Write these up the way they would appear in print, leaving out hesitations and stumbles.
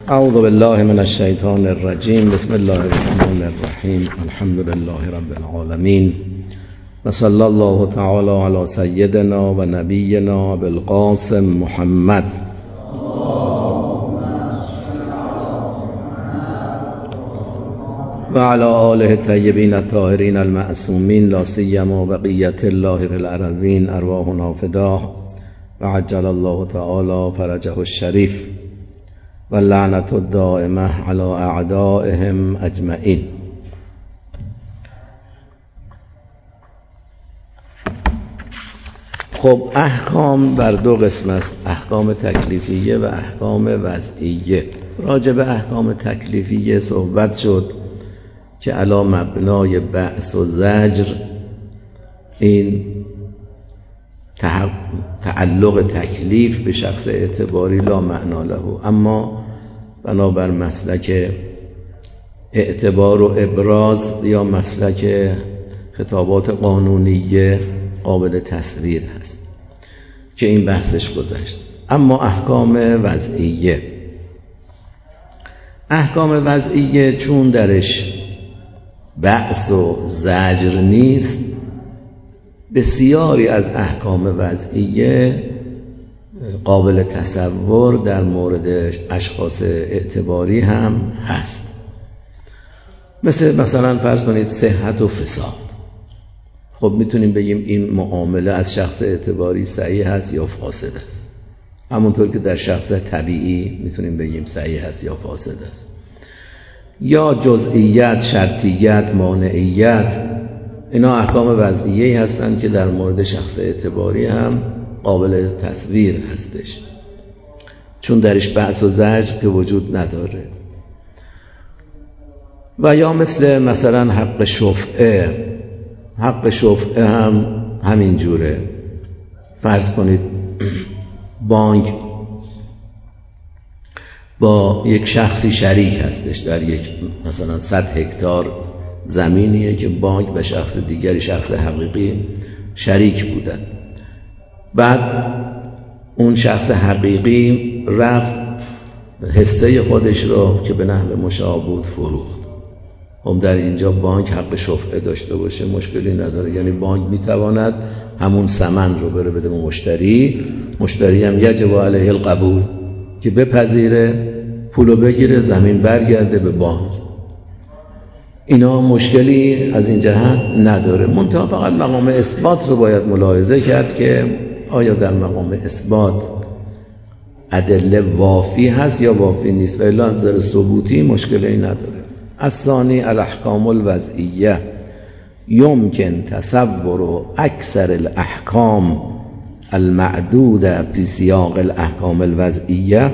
اعوذ بالله من الشیطان الرجیم. بسم الله الرحمن الرحیم. الحمد لله رب العالمین و صلی الله تعالی علی سیدنا و نبینا بالقاسم محمد و علی آله الطیبین الطاهرین المعصومین لا سیما بقیة الله فی الارضین ارواحنا فداه و عجل الله تعالی فرجه الشریف و لعنت الدائمه علی اعدائهم اجمعین. خب احکام بر دو قسم است، احکام تکلیفیه و احکام وضعیه. راجع به احکام تکلیفیه صحبت شد که علی مبنای بعث و زجر این تعلق تکلیف به شخص اعتباری لا معنا له، اما بنابر مسلک اعتبار و ابراز یا مسلک خطابات قانونیه قابل تصویر هست که این بحثش گذشت. اما احکام وضعیه، احکام وضعیه چون درش بعث و زجر نیست، بسیاری از احکام وضعیه قابل تصور در مورد اشخاص اعتباری هم هست. مثلا فرض کنید صحت و فساد. خب میتونیم بگیم این معامله از شخص اعتباری صحیح هست یا فاسد است، همونطور که در شخص طبیعی میتونیم بگیم صحیح هست یا فاسد است. یا جزئیات، شرطیت، مانعیت، اینا احکام وضعیه‌ای هستند که در مورد شخص اعتباری هم قابل تصویر هستش، چون درش بحث و زجر که وجود نداره. و یا مثلا حق شفعه، حق شفعه هم همین جوره. فرض کنید بانک با یک شخصی شریک هستش در یک مثلا 100 هکتار زمینیه که بانک به شخص دیگری، شخص حقیقی، شریک بودن. بعد اون شخص حقیقی رفت حصه خودش رو که به نحو مشابه بود فروخت. هم در اینجا بانک حق شفعه داشته باشه مشکلی نداره، یعنی بانک میتواند همون ثمن رو بره بده به مشتری هم یجب علیه القبول که بپذیره، پولو بگیره، زمین برگرده به بانک. اینا مشکلی از این جهت نداره. منتها فقط مقام اثبات رو باید ملاحظه کرد که آیا در مقام اثبات ادله وافی هست یا وافی نیست، و الا از نظر ثبوتی مشکلی نداره. الثانی الاحکام الوضعیه یمکن تصور اکثر الاحکام المعدوده فی سیاق الاحکام الوضعیه.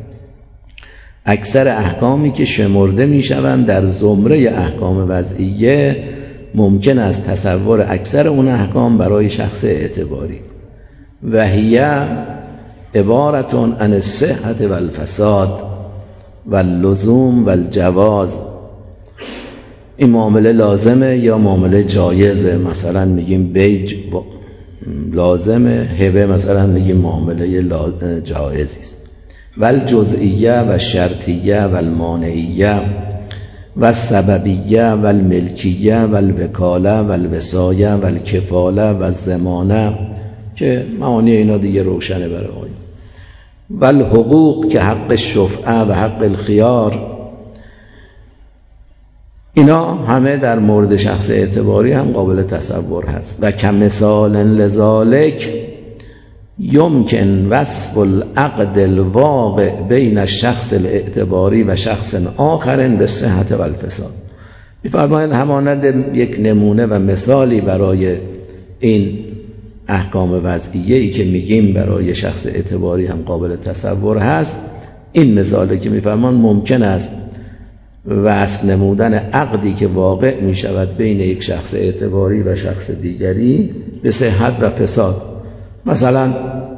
اکثر احکامی که شمرده میشوند در زمره احکام وضعیه ممکن است تصور اکثر اون احکام برای شخص اعتباری. و هی عبارت عن الصحة و الفساد و اللزوم و الجواز. این معامله لازمه یا معامله جایزه. مثلا میگیم بیع لازمه، هبه مثلا میگیم معامله جایزی است. و الجزئیه و الشرطیه و المانعیه و السببیه و الملکیه و الوکاله و الوصایه و الکفاله و الضمانه که معانی اینا دیگه روشنه برای ما. و الحقوق که حق الشفعه و حق الخیار، اینا همه در مورد شخص اعتباری هم قابل تصور هست. و کمثال لذالک یمکن وصف العقد الواقع بین الشخص الاعتباری و شخص آخر به صحت و الفساد. می‌فرمایند همانند یک نمونه و مثالی برای این احکام وضعیه‌ای که میگیم برای شخص اعتباری هم قابل تصور هست، این مثالی که می‌فرمایند ممکن است وصف نمودن عقدی که واقع می‌شود بین یک شخص اعتباری و شخص دیگری به صحت و فساد. مثلا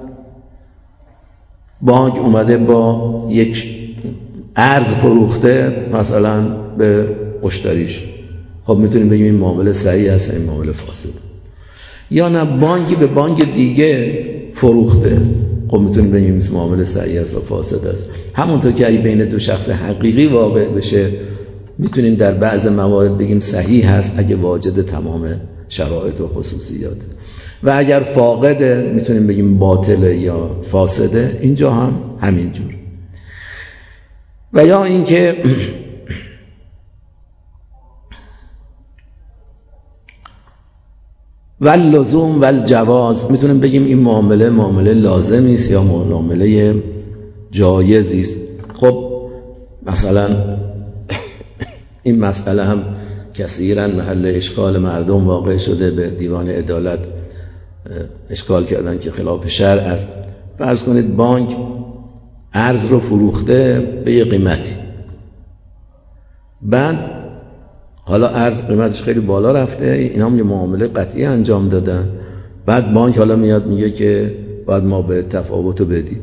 بانک اومده با یک ارز فروخته مثلا به مشتریش، خب میتونیم بگیم این معامله صحیح است، این معامله فاسد. یا نه بانکی به بانک دیگه فروخته، خب میتونیم بگیم معامله صحیح است و فاسد است. همونطور که اگه بین دو شخص حقیقی واقع بشه میتونیم در بعض موارد بگیم صحیح هست اگه واجد تمام شرایط و خصوصیات، و اگر فاقده میتونیم بگیم باطله یا فاسده. اینجا هم همینجور. و یا اینکه واللزوم والجواز، میتونیم بگیم این معامله لازمی است یا معامله جایزی است. خب مثلا این مسئله هم کثیرا محل اشکال مردم واقع شده، به دیوان عدالت اشکال کردن که خلاف شرع است. فرض کنید بانک ارز رو فروخته به یه قیمتی، بعد حالا ارز قیمتش خیلی بالا رفته، اینا هم یه معامله قطعی انجام دادن، بعد بانک حالا میاد میگه که باید ما به تفاوتو بدید.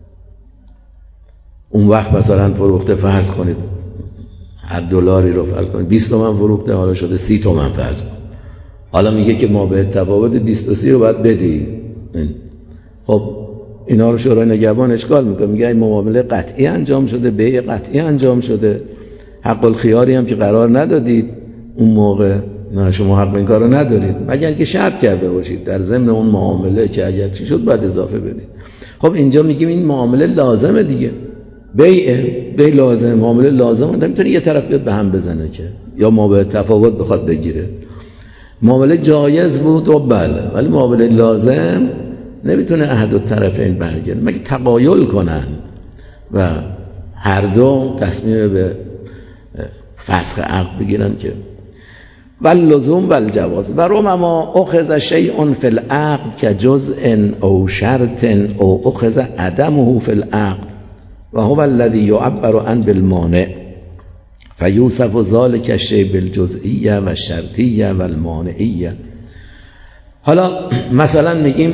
اون وقت مثلا فروخته فرض کنید هر دلاری رو فرض کنید 20 تومن فروخته، حالا شده 30 تومن فرض کنید، حالا میگه که ما به تفاوت 20 و 30 رو باید بدید. خب اینا رو شورای نگهبان اشکال میکنه، میگه این معامله قطعی انجام شده، بیع قطعی انجام شده، حق الخیاری هم که قرار ندادید اون موقع، نه شما حق این کارو ندارید مگر اینکه شرط کرده باشید در ضمن اون معامله که اگر چی شد باید اضافه بدید. خب اینجا میگیم این معامله لازمه دیگه، بیع لازم، معامله لازم، نمیتونه یه طرف بیاد به هم بزنه که یا ما به تفاوت بخواد بگیره. معامله جایز بود و بله، ولی معامله لازم نمیتونه احد الطرفین برگرده مگه تقایل کنن و هر دو تصمیم به فسخ عقد بگیرن که واللزوم والجواز. و ربما اخذ شیء فی العقد کجزء او شرط او اخذ عدمه فی العقد و هو الذی یعبر عن بالمانع فیوصف ذلک الشیء بالجزئیه و الشرطیه و المانعیه. حالا مثلا میگیم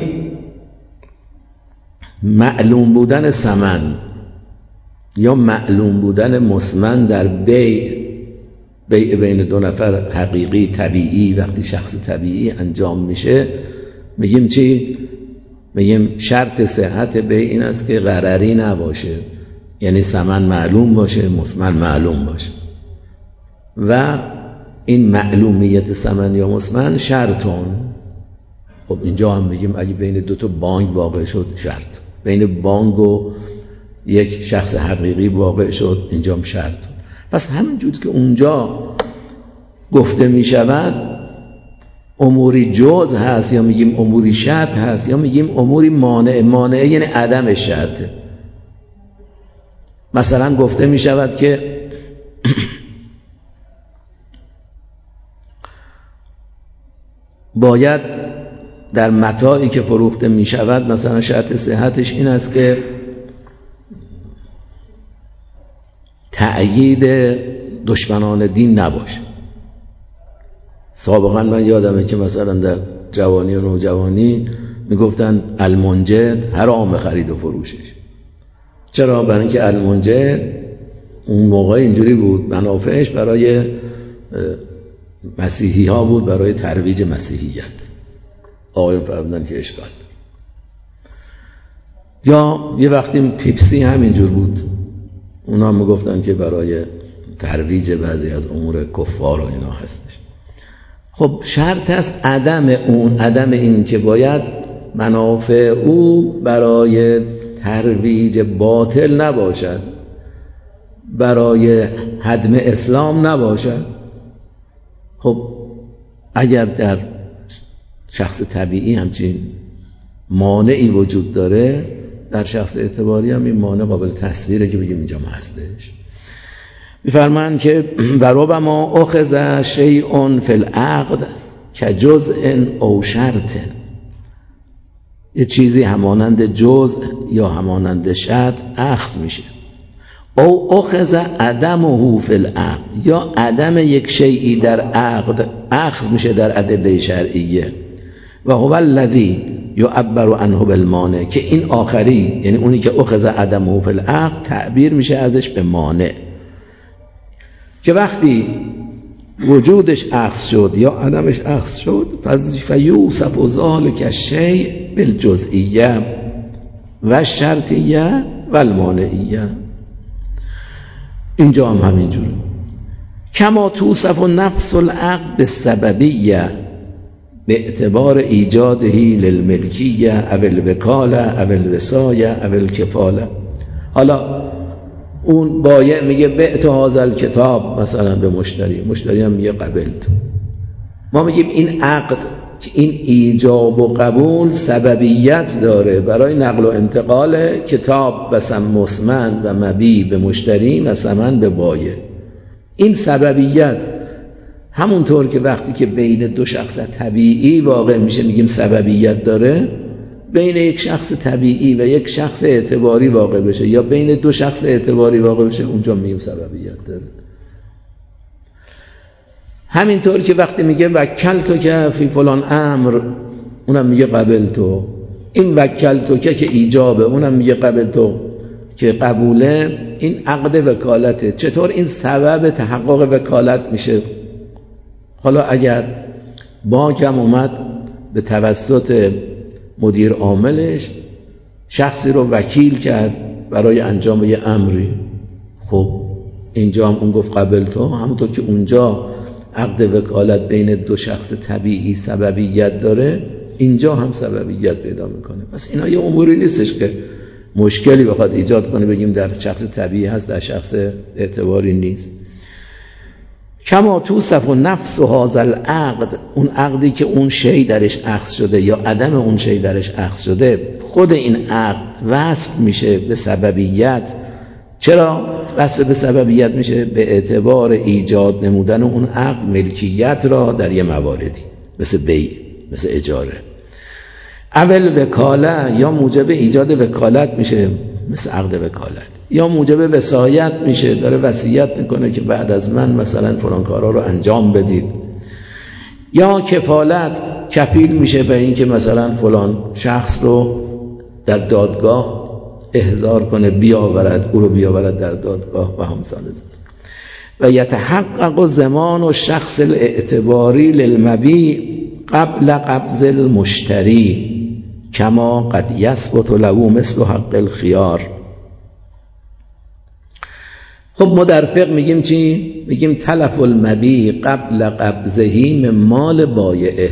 معلوم بودن ثمن یا معلوم بودن مسمن در بیع بین دو نفر حقیقی طبیعی، وقتی شخص طبیعی انجام میشه میگیم چی؟ میگیم شرط صحت بیع این است که غرری نباشه، یعنی ثمن معلوم باشه، مسمن معلوم باشه. و این معلومیت ثمن یا مسمن شرطون. خب اینجا هم میگیم اگه بین دو تا بانک واقع شد شرط، بین بانک و یک شخص حقیقی واقع شد اینجا هم شرط. پس همینجور که اونجا گفته می شود اموری جز هست یا میگیم اموری شرط هست یا میگیم اموری مانع. مانع یعنی عدم شرطه. مثلا گفته می شود که باید در متاعی که فروخته می شود مثلا شرط صحتش این است که تأیید دشمنان دین نباشه. سابقا من یادمه که مثلا در جوانی و نوجوانی میگفتن المنجد حرام خرید و فروشش. چرا؟ برای اینکه المنجد اون موقع اینجوری بود، منافعش برای مسیحی ها بود، برای ترویج مسیحیت. آقایون فرمودن که اشکال. یا یه وقتی پیپسی همینجور بود، اونا میگفتن که برای ترویج بعضی از امور کفار و اینا هستش. خب شرط است عدم این که باید منافع او برای ترویج باطل نباشد، برای هدم اسلام نباشد. خب اگر در شخص طبیعی همچین مانعی وجود داره، در شخص اعتباری هم این مانع قابل تصویره که بگیم اینجا هستش. می‌فرمایند که و ربما اخذ شیء فی العقد کجزء او شرط، یه چیزی همانند جزء یا همانند شرط اخذ میشه. او اخذ عدمه فی العقد، یا عدم یک شیئی در عقد اخذ میشه در ادله شرعیه. و هو الذی یعبر عنه بالمانع، که این آخری یعنی اونی که اخذ عدمه فی العقد تعبیر میشه ازش به مانع، که وقتی وجودش اخذ شد یا عدمش اخذ شد فیوصف ذلک الشیء بالجزئیه، و شرطیه و المانعیه. اینجا هم همینجوره. کما توصف نفس العقد بالسببیه باعتبار ایجاده للملکیه او الوکاله او الوصایه او الکفاله. حالا اون بایع میگه بعت هذا الکتاب مثلا به مشتری هم میگه قبلت. ما میگیم این عقد، این ایجاب و قبول سببیت داره برای نقل و انتقال کتاب و مسمن و مبیع به مشتری و ثمن به بایع. این سببیت همونطور که وقتی که بین دو شخص طبیعی واقع میشه میگیم سببیت داره، بین یک شخص طبیعی و یک شخص اعتباری واقع بشه یا بین دو شخص اعتباری واقع بشه اونجا میگیم سببیت داره. همینطور که وقتی میگه وکلتو که فی فلان امر اونم میگه قبلتو. این وکلتو که ایجابه، اونم میگه قبلتو که قبوله. این عقد وکالته. چطور این سبب تحقق وکالت میشه؟ حالا اگر بانک هم اومد به توسط مدیر عاملش شخصی رو وکیل کرد برای انجام یه امری، خب اینجا هم اون گفت قبلتو. همونطور که اونجا عقد وکالت بین دو شخص طبیعی سببیت داره، اینجا هم سببیت پیدا میکنه. پس اینا یه اموری نیستش که مشکلی بخواد ایجاد کنه بگیم در شخص طبیعی هست در شخص اعتباری نیست. کما توصف نفس هذا العقد، اون عقدی که اون شی درش اخذ شده یا عدم اون شی درش اخذ شده، خود این عقد وصف میشه به سببیت. چرا وصف به سببیت میشه؟ به اعتبار ایجاد نمودن اون عقد ملکیت را در یه مواردی، مثل بیع، مثل اجاره. اول وکاله، یا موجب ایجاد وکالت میشه مثل عقد وکالت، یا موجب وصایت میشه، داره وصیت میکنه که بعد از من مثلا فلان کارا رو انجام بدید. یا کفالت، کفیل میشه به این که مثلا فلان شخص رو در دادگاه احضار کنه، بیاورد او رو بیاورد در دادگاه و همسال زد. و یتحقق زمان و شخص الاعتباری للمبیع قبل قبض المشتری کما قد یثبت له مثل حق الخیار. خب ما در فقه میگیم چی؟ میگیم تلف المبیع قبل قبضه من مال بایعه.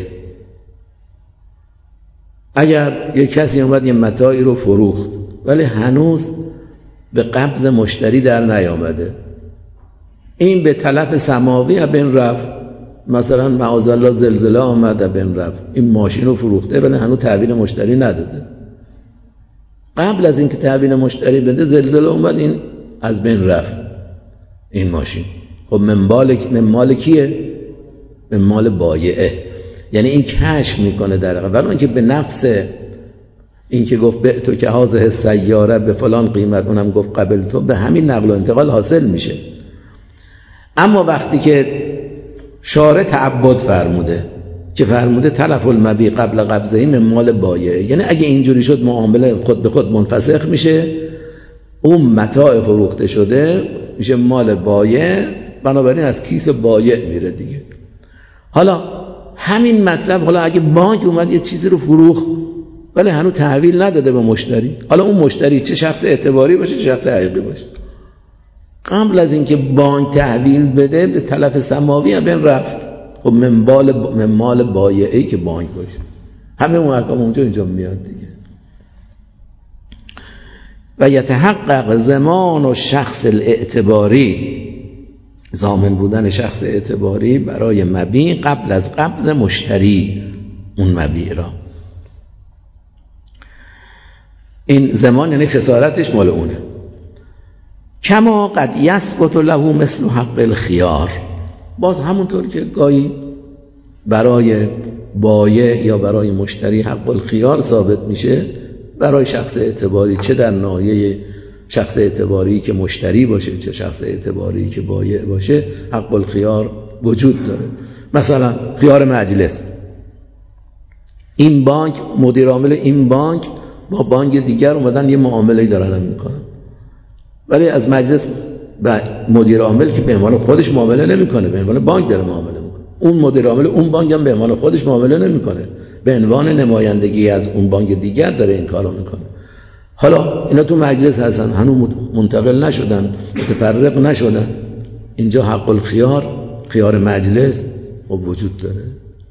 اگر یک کسی اومد یه متاعی رو فروخت ولی هنوز به قبض مشتری در نیامده، این به تلف سماوی بین رفت. مثلا معاذالله زلزله آمده بین رفت، این ماشین رو فروخته ولی هنوز تحویل مشتری نداده. قبل از اینکه تحویل مشتری بده زلزله اومد، این از بین رفت این ماشین. خب من مال کیه؟ من مال بایعه. یعنی این کشف میکنه در واقع، ولی اینکه به نفس این که گفت بعتو که هذه سیاره به فلان قیمت، اونم گفت قبلتو، به همین نقل و انتقال حاصل میشه. اما وقتی که شارع تعبد فرموده که فرموده تلف المبیع قبل قبضه من مال بایعه، یعنی اگه اینجوری شد معامله خود به خود منفسخ میشه، اون متاع فروخته شده میشه مال بایع، بنابراین از کیس بایع میره دیگه. حالا همین مطلب، حالا اگه بانک اومد یه چیزی رو فروخت ولی هنوز تحویل نداده به مشتری، حالا اون مشتری چه شخص اعتباری باشه چه شخص حقیقی باشه، قبل از اینکه بانک تحویل بده به تلف سماوی هم بین رفت. خب من مال بایعی که بانک باشه، همه اون احکام اونجا اینجا میاد دیگه. و یتحقق زمان و شخص الاعتباری، ضامن بودن شخص اعتباری برای مبیع قبل از قبض مشتری اون مبیع را. این زمان یعنی خسارتش مال اونه. کما قد یثبت له مثل حق الخیار، باز همونطور که گاهی برای بایع یا برای مشتری حق الخیار ثابت میشه، برای شخص اعتباری، چه در ناحیه شخص اعتباری که مشتری باشه چه شخص اعتباری که بایع باشه، حق الخیار وجود داره. مثلا خیار مجلس، این بانک، مدیر عامل این بانک با بانک دیگر اومدن یه معامله‌ای دارن میکنن، ولی از مجلس و مدیر عامل که به عنوان خودش معامله نمیکنه، به عنوان بانک داره معامله میکنه. اون مدیر عامل اون بانک هم به عنوان خودش معامله نمیکنه، به عنوان نمایندگی از اون بانک دیگر داره این کارو میکنه. حالا اینا تو مجلس هستن، هنوز منتقل نشدن، متفرق نشدن، اینجا حق خیار مجلس وجود داره.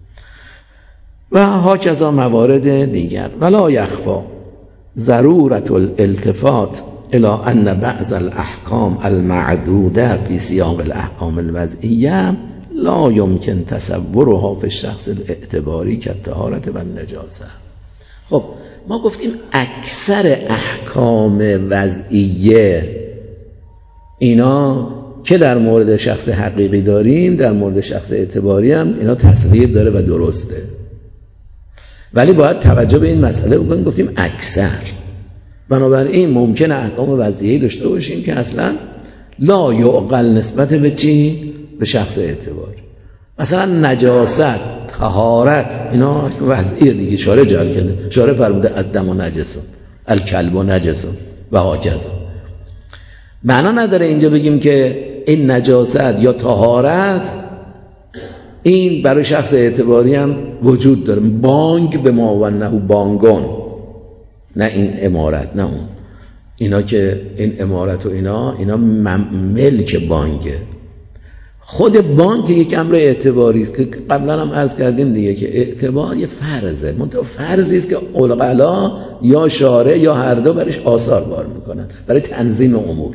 و هاکذا موارد دیگر. ولا یخفا ضرورت الالتفات الى ان بعض الاحکام المعدوده فی سیاق الاحکام الوضعیه لا يمكن تصورها فی الشخص الاعتباری کالطهارة و النجاسه. خب ما گفتیم اکثر احکام وضعیه اینا که در مورد شخص حقیقی داریم، در مورد شخص اعتباری هم اینا تصویر داره و درسته، ولی باید توجه به این مسئله بکنیم. گفتیم اکثر، بنابراین ممکنه احکام وضعیه‌ای داشته باشیم که اصلا لا یعقل نسبت به چی؟ به شخص اعتباری. مثلا نجاست، طهارت، اینا وضعیه دیگه، شارع جعل کرده، شارع فرموده الدم و نجسون، الکلب و نجسون و هاکذا. معنا نداره اینجا بگیم که این نجاست یا طهارت این برای شخص اعتباری هم وجود داره. بانگ به ما و نهو بانگان، نه این امارت، نه اون. اینا که این امارت و اینا ملک بانگه. خود بانک یک امر اعتباری است که قبلا هم عرض کردیم دیگه، که اعتبار یه فرضه، منتها فرضی است که عقلا یا شارع یا هر دو برش آثار بار میکنن برای تنظیم امور.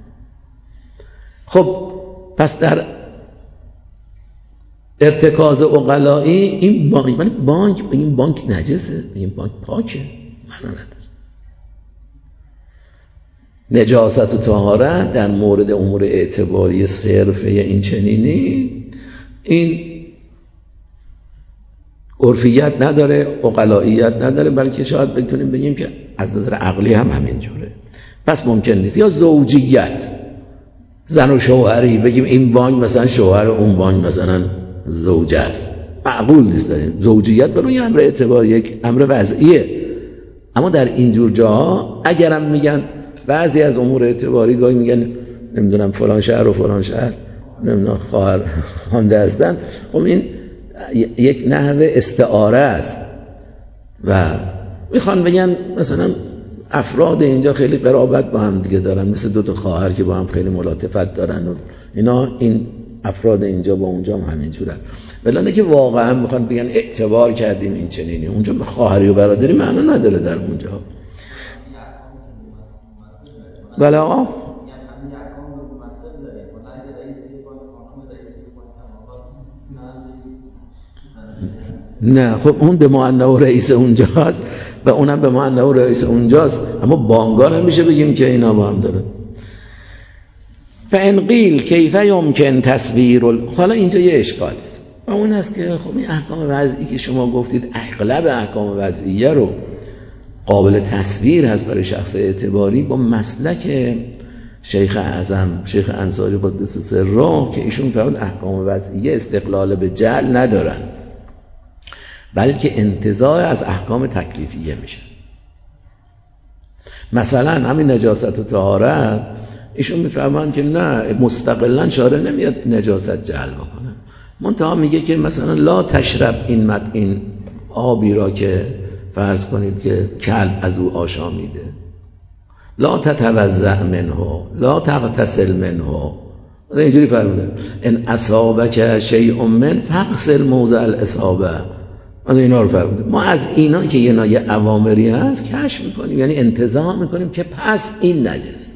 خب پس در ارتکاز عقلایی این بانک، ولی این بانک نجسه، این بانک پاکه، معنا نداره. نجاست و طهارت در مورد امور اعتباری صرفه این چنینی، این عرفیت نداره، عقلاییت نداره، بلکه شاید بتونیم بگیم که از نظر عقلی هم همینجوره. پس ممکن نیست. یا زوجیت، زن و شوهری، بگیم این بانک مثلا شوهر، اون بانک مثلا زوجه است، معقول نیست. داریم زوجیت برای امر اعتباری، یک امر وضعیه. اما در اینجور جاها اگرم میگن بعضی از امور اعتباری گاهی میگن نمیدونم فلان شهر و فلان شهر نمیدونم خواهر خوانده هستن، خب این یک نحو استعاره است و میخوان بگن مثلا افراد اینجا خیلی قرابت با هم دیگه دارن، مثل دو تا خواهر که با هم خیلی ملاطفت دارن و اینا، این افراد اینجا با اونجا هم همینجورن. ولی که واقعا میخوان بگن اعتبار کردیم این چنینی، اونجا خواهری و برادری معنا نداره در اونجا. بله آقا، نه خب اون به معنی و رئیس اونجاست و اونم به معنی و رئیس اونجاست، اما بانگان هم میشه بگیم که اینا با هم داره. فان قیل کیف یمکن تصویر حالا اینجا یه اشکالی است و اون است که خب این احکام وضعی که شما گفتید اغلب احکام وضعیه رو قابل تصویر هست برای شخص اعتباری، با مسلک شیخ اعظم شیخ انصاری قدس سره که ایشون فرمود احکام وضعیه استقلال به جعل ندارن، بلکه انتزاع از احکام تکلیفیه میشه. مثلا همین نجاست و طهارت ایشون میفهمن که نه، مستقلا شارع نمیاد نجاست جعل بکنه، منتها میگه که مثلا لا تشرب این آبی را که فرض کنید که کلب از او آشامیده، لا تتوضأ منه، لا تغتسل منه، اینجوری فرموده ان اصابک شیء من فاغسل موضع الاصابه. اینا رو فرموده. ما از اینا که یه اوامری هست کشف میکنیم، یعنی انتزاع میکنیم که پس این نجس.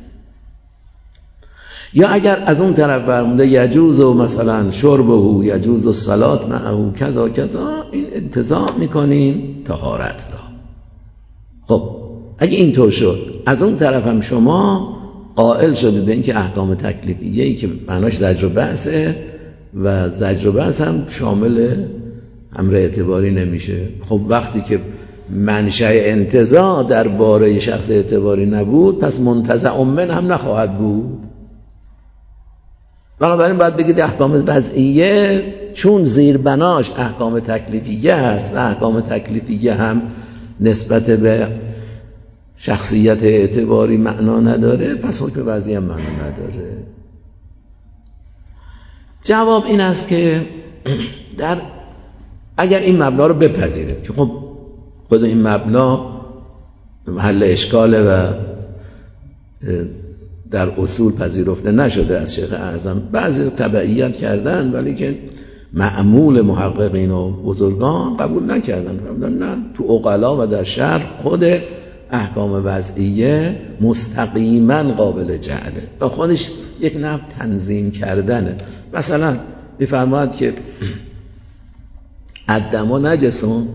یا اگر از اون طرف فرموده یجوز و مثلا شربه، یجوز و صلات معه کذا کذا، این انتزاع میکنیم طهارت را. خب اگه اینطور شد، از اون طرف هم شما قائل شدید به اینکه احکام تکلیفیه‌ای که معناش زجر و بحثه و زجر و بحث هم شامل امر اعتباری نمیشه. خب وقتی که منشأ انتزاع درباره شخص اعتباری نبود، پس منتزع من هم نخواهد بود. بنابراین باید بگید احکام وضعیه چون زیربناش احکام تکلیفیه هست و احکام تکلیفیه هم نسبت به شخصیت اعتباری معنا نداره، پس حکم وضعی هم معنا نداره. جواب این است که اگر این مبنا رو بپذیره که خب خود این مبنا محل اشکاله و در اصول پذیرفته نشده از شیخ اعظم. بعضی تبعیت کردن ولی که معمول محققین و بزرگان قبول نکردن. نه، تو عقلا و در شرع خود احکام وضعیه مستقیما قابل جعله و خودش یک نوع تنظیم کردنه. مثلا میفرماید که الدم نجسون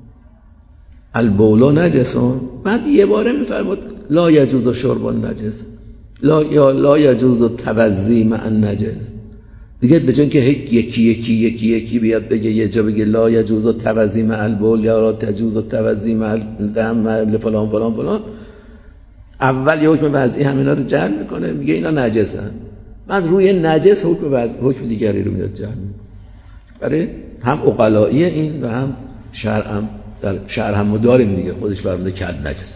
البول نجسون، بعد یه باره میفرماید لا یجوز شرب النجس، لا یجوز توضی مع النجس. دیگه به جای که یکی بیاد بگه یه جا بگه لا یجوز توضی مع البول یا لا تجوز توضی مع الدم فلان فلان فلان، اول یه حکم وضعی همینا رو جعل میکنه، میگه اینا نجسن، بعد روی نجس حکم دیگری رو میاد جعل میکنه. برای هم عقلایی این و هم شرع، در شرع هم داریم دیگه، خودش فرموده کد نجس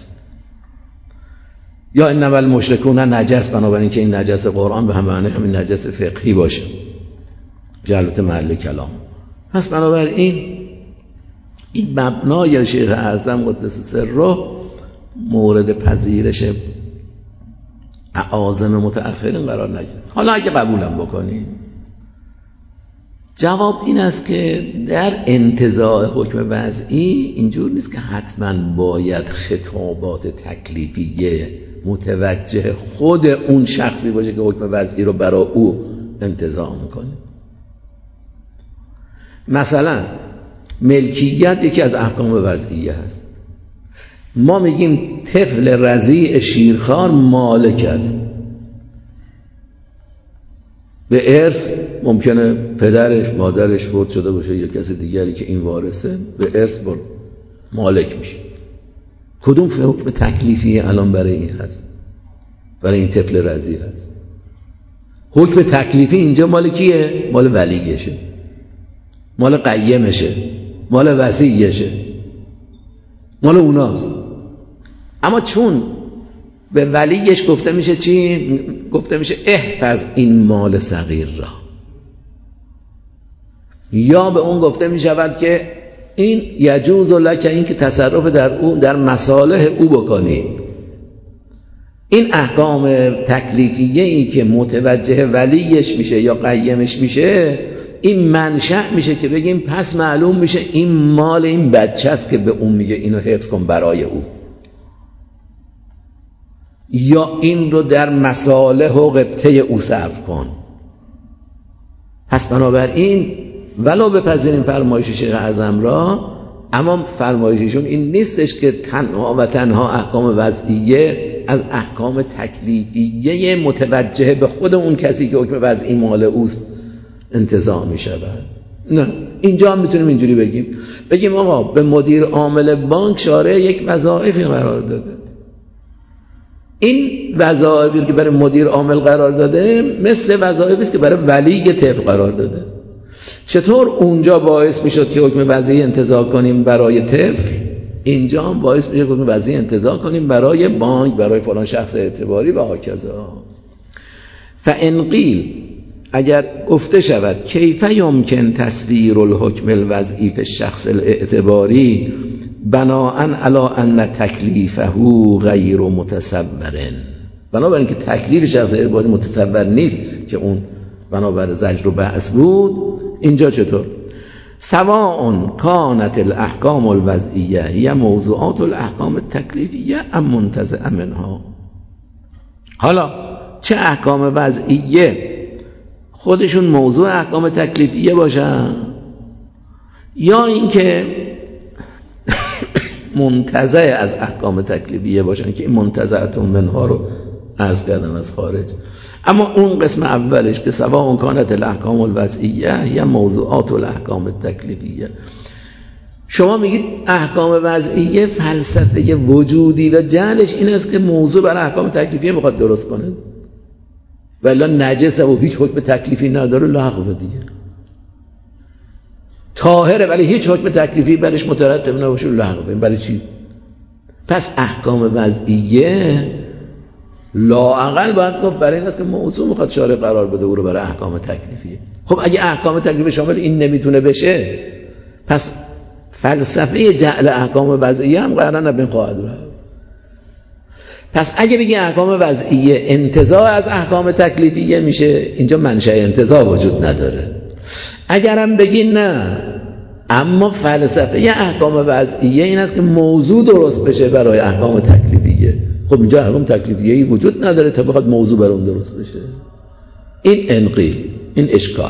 یا انما المشرکون نجس، بنابراین که این نجس قرآن به هم معنی همین نجس فقهی باشه، جلوت محل کلام. پس بنابراین این مبنای شیخ اعظم قدس سره مورد پذیرش اعاظم متأخرین قرار نگیره. حالا اگه قبولم بکنیم، جواب این است که در انتزاع حکم وضعی اینجور نیست که حتما باید خطابات تکلیفیه متوجه خود اون شخصی باشه که حکم وضعی رو برای او انتزاع میکنه. مثلا ملکیت یکی از احکام وضعیه هست. ما میگیم طفل رضیع شیرخوار مالک است. به ارث ممکنه پدرش مادرش فوت شده باشه یا کسی دیگری که این وارثه، به ارث مالک میشه. کدوم حکم تکلیفی الان برای این هست؟ برای این طفل رضیع هست. حکم تکلیفی اینجا مال کیه؟ مال ولیشه، مال قیمشه، مال وصیشه، مال اوناست. اما چون به ولیش گفته میشه چی؟ گفته میشه احفظ این مال صغیر را، یا به اون گفته میشود که این یجوز لک، این که تصرف در اون در مصالح او بکنی. این احکام تکلیفیه ای که متوجه ولیش میشه یا قیمش میشه، این منشأ میشه که بگیم پس معلوم میشه این مال این بچه است که به اون میگه اینو حفظ کن برای او، یا این رو در مصالح و غبطه او صرف کن. پس بنابراین ولو بپذیریم فرمایش شیخ اعظم را، اما فرمایششون این نیستش که تنها و تنها احکام وضعیه از احکام تکلیفیه متوجه به خود اون کسی که حکم وضعی مال اوست انتزاع می شود. نه، اینجا هم میتونیم اینجوری بگیم آقا به مدیر عامل بانک شارع یک وظایفی قرار داده، این وظایفی که برای مدیر عامل قرار داده مثل وظایفی است که برای ولی طفل قرار داده. چطور اونجا باعث میشد که حکم وضعی انتزاع کنیم برای طفل، اینجا هم باعث میشه که حکم وضعی انتزاع کنیم برای بانک، برای فلان شخص اعتباری و هاکذا. فان قیل، اگر گفته شود کیف یمکن تصویر الحکم الوضعی فی الشخص الاعتباری بناء علی ان تکلیفه غیر متصور، بنابراین که تکلیف شخص اعتباری متصور نیست که اون بنابر زجر و بأس بود، اینجا چطور؟ سواء کانت الاحکام الوضعیه هی موضوعات الاحکام التکلیفیه ام منتزع منها. حالا چه احکام وضعیه خودشون موضوع احکام تکلیفیه باشن، یا اینکه منتزع از احکام تکلیفیه باشن که این منتزعتون منها رو عرض کردن از خارج. اما اون قسم اولش که سواء کانت الاحکام الوضعیه یا موضوعات الاحکام التکلیفیه، شما میگید احکام وضعیه فلسفه وجودی و جعلش این است که موضوع برای احکام تکلیفیه میخواد درست کنه، ولی نجسه و هیچ حکم تکلیفی نداره، لغو دیگه. طاهره ولی هیچ حکم تکلیفی برش مترتب نباشه، لغوه. برای چی؟ پس احکام وضعیه لااقل باید گفت برای این است که موضوع میخواد شارع قرار بده او رو برای احکام تکلیفیه. خب اگه احکام تکلیفی شامل این نمیتونه بشه، پس فلسفه جعل احکام وضعیه هم قرار نبین خواهد رفت. پس اگه بگی احکام وضعیه انتزاع از احکام تکلیفیه میشه، اینجا منشأ انتزاع وجود نداره. اگرم بگی نه اما فلسفه یه احکام وضعیه این است که موضوع درست بشه برای احکام تکلیفیه، خب اینجا احکام تکلیفیه‌ای وجود نداره تا بخواد موضوع بر اون درست بشه. این انقیل، این اشکال.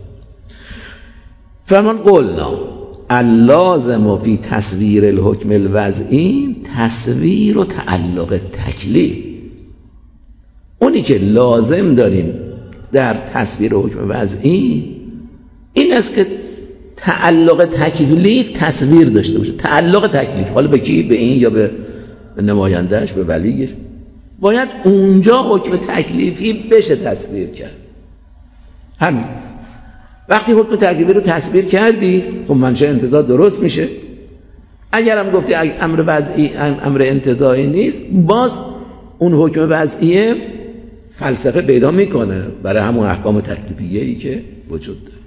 فرمان قلنا اللازم فی تصویر الحکم الوضعی تصویر و تعلق تکلیف. اونی که لازم داریم در تصویر حکم وضعی این است که تعلق تکلیف تصویر داشته باشه. تعلق تکلیف حالا به کی؟ به این یا به نمایندهش، به ولیش. باید اونجا حکم تکلیفی بشه تصویر کرد. همین. وقتی حکم تکلیفی رو تصویر کردی خب منشأ انتزاع درست میشه. اگرم گفتی امر وضعی امر انتزاعی نیست، باز اون حکم وضعیه فلسفه پیدا میکنه برای همون احکام تکلیفیه‌ای که وجود داره.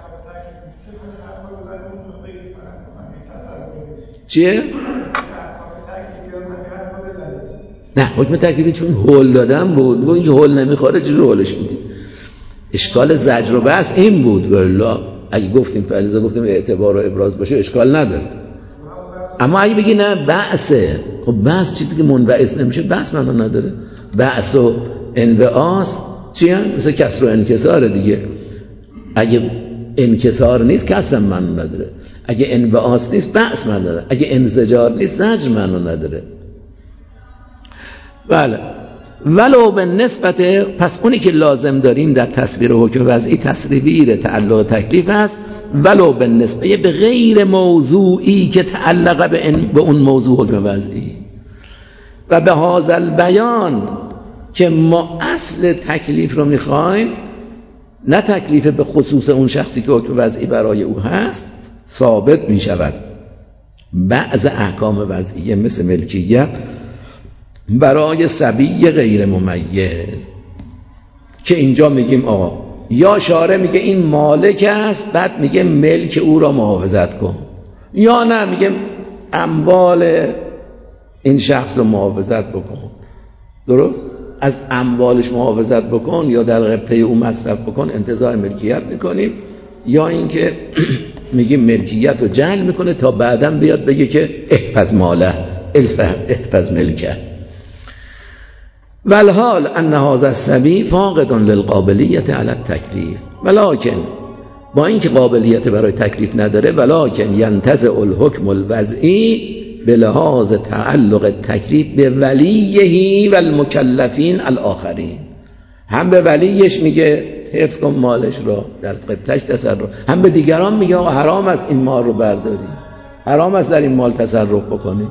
چیه؟ نه حکم تکلیفی چون هول دادن بود و اینکه هول نمیخوره چجور هولش میدی؟ اشکال زجر و بحث این بود. والله اگه گفتیم فلسفه گفتیم اعتبار و ابراز باشه اشکال نداره. اما اگه بگی نه بحثه، خب بحث چیزی که منبعث نمیشه بحث معنا نداره. بحث و انبعاث چیه؟ مثل کسر و انکسار دیگه. اگه انکسار نیست کسر معنا نداره، اگه انبعاث نیست بحث معنا نداره، اگه انزجار نیست زجر معنا نداره. بله. ولو به نسبت، پس اونی که لازم داریم در تصویر حکم وضعی تصویر تعلق تکلیف است، ولو به نسبت به غیر موضوعی که تعلق به اون موضوع حکم وضعی. و به هذا بیان که ما اصل تکلیف رو میخوایم، نه تکلیف به خصوص اون شخصی که حکم وضعی برای او هست، ثابت میشود بعض احکام وضعیه مثل ملکیت برای صبی غیر ممیز، که اینجا میگیم آقا یا شارع میگه این مالک است بعد میگه ملک او را محافظت کن، یا نه میگه اموال این شخص رو محافظت بکن. درست؟ از اموالش محافظت بکن یا در غبطه او مصرف بکن انتزاع ملکیت میکنیم، یا اینکه میگیم ملکیت رو جعل میکنه تا بعداً بیاد بگه که احفظ ماله احفظ ملکه. والحال ان هذا الصبی فاقد للقابلیت علی التکلیف، ولکن با اینکه قابلیت برای تکلیف نداره، ولکن ینتزع الحکم الوضعی به لحاظ تعلق تکلیف به ولیه و المکلفین الاخرین. هم به ولیش میگه حفظ کن مالش رو در قبطش تصرف، هم به دیگران میگه حرام است این مال رو برداری، حرام است در این مال تصرف بکنی.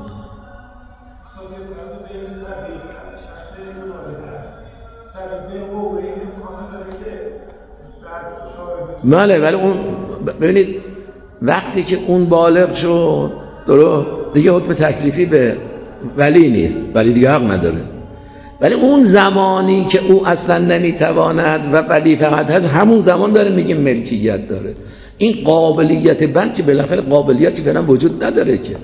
بله ولی اون ببینید وقتی که اون بالغ شد درست دیگه حکم تکلیفی به ولی نیست، ولی دیگه حق نداره. ولی اون زمانی که او اصلا نمیتواند و ولی فقط هست، همون زمان داره میگیم ملکیت داره. این قابلیت بلکه بالاخره قابلیتی فعلا وجود نداره که.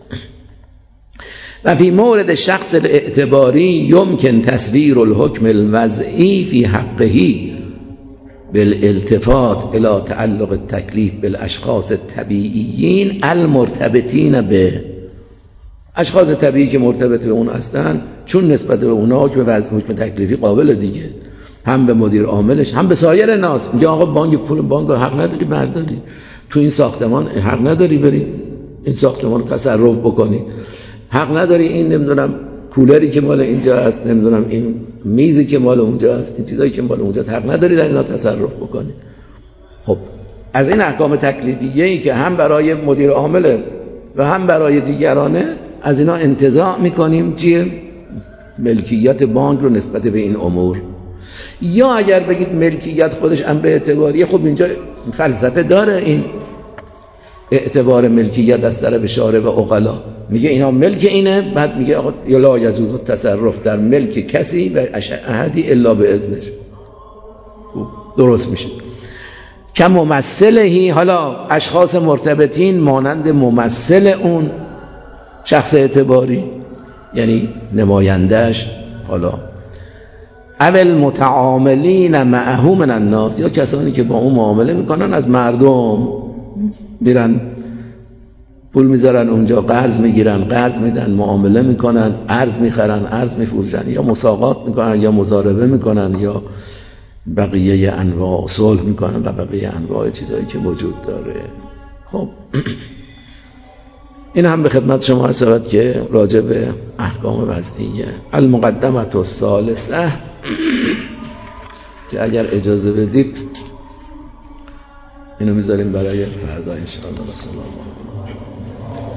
و فی مورد شخص الاعتباری یمکن تصویر الحکم الوضعی فی حقه بالالتفات الى تعلق التکلیف بالاشخاص الطبیعیین المرتبطین به، اشخاص طبیعی که مرتبط به اون هستن، چون نسبت به اونها حکم تکلیفی قابل دیگه، هم به مدیر عاملش هم به سایر ناس. میگه آقا بانک پول بانک حق نداری برداری، تو این ساختمان حق نداری بری این ساختمان رو تصرف بکنی، حق نداری این نمیدونم کولری که مال اینجا هست، نمیدونم این میزی که مال اونجا هست، این چیزایی که مال اونجا هست، حق نداری در اینا تصرف بکنی. خب از این احکام تکلیفیه‌ای که هم برای مدیر عامل و هم برای دیگرانه، از اینا انتزاع میکنیم چیه؟ ملکیت بانک رو نسبت به این امور. یا اگر بگید ملکیت خودش امر اعتباریه، خب اینجا فلسفه داره این اعتبار ملکیت از طرف شارع و عقلا، میگه اینا ملک اینه، بعد میگه آقا لا یجوز التصرف در ملک کسی و احدی الا به اذنش. درست میشه. که ممثلهی، حالا اشخاص مرتبطین مانند ممثل اون شخص اعتباری، یعنی نمایندهش، حالا اول متعاملین معه من الناس، یا کسانی که با اون معامله میکنن از مردم، میرن پول میذارن اونجا، قرض میگیرن، قرض میدن، معامله میکنن، ارز میخرن، ارز میفروشن، یا مساقات میکنن یا مضاربه میکنن یا بقیه انواع صلح میکنن و بقیه انواع چیزایی که وجود داره. خب این هم به خدمت شما هست که راجع به احکام وضعیه. المقدمه الثالثه که اگر اجازه بدید اینو میذاریم برای فردا ان شاء الله.